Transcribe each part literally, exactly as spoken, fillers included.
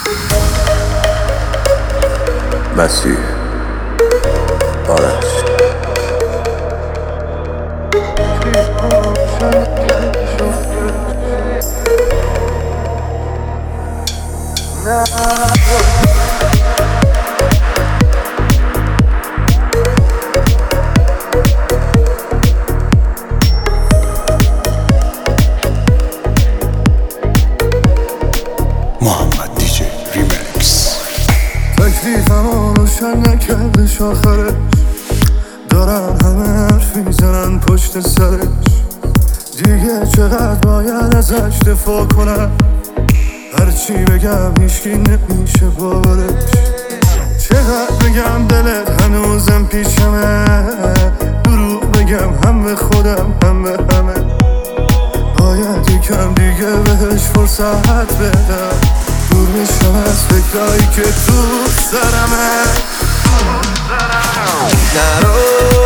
مسیح آرش محمد دیجی ریمیکس. تکلیفمو روشن نکردش آخرش، دارن همه حرف میزنن پشت سرش. دیگه چقدر باید ازش دفاع کنم، هرچی بگم هیچکی نمیشه باورش. چقدر بگم دلت هنوزم پیشمه، دروغ بگم هم به خودم هم به همه. باید یکم دیگه بهش فرصت بدم، دور میشم از فکرایی که تو سرمه. نرو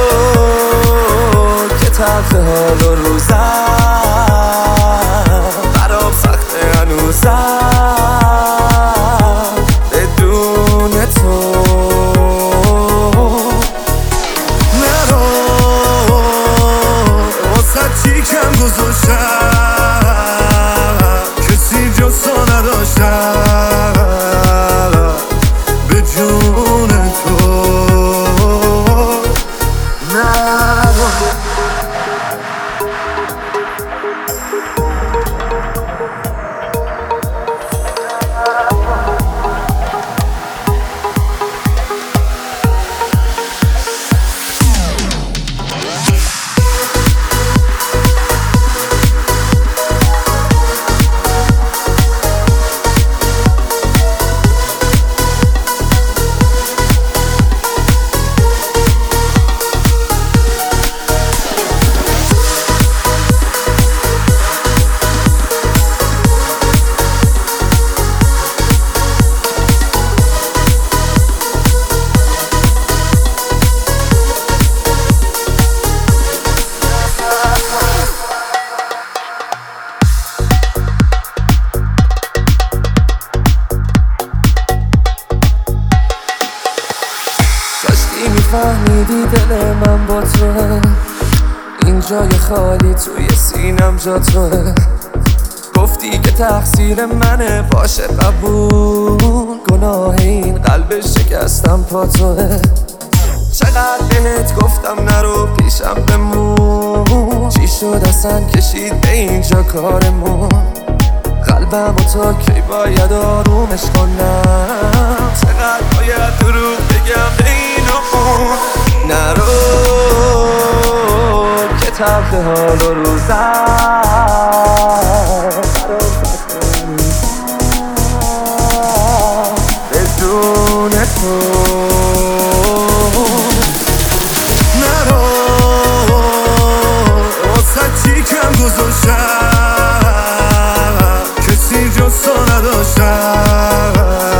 که تلخ حال و روزم برام سخته هنوزم بدون تو. نرو واسه چی کم گذاشتم، کسی جز تو نداشتم به جون تو. نرو داشتی میفهمیدی دل من با توه، این جای خالی توی سینم جا توه. گفتی که تقصیر منه باشه قبول، گناه این قلب شکستم پا توه. چقدر بهت گفتم نرو پیشم بمون، چی شد اصلا کشید به اینجا کارمون. قلبم و تا کی باید آرومش کنم، چقدر باید دروغ بگم به این و اون. نرو که تلخ حال و روزم بدون تو. نرو واسه چی کم گذاشتم، کسی جز تو نداشتم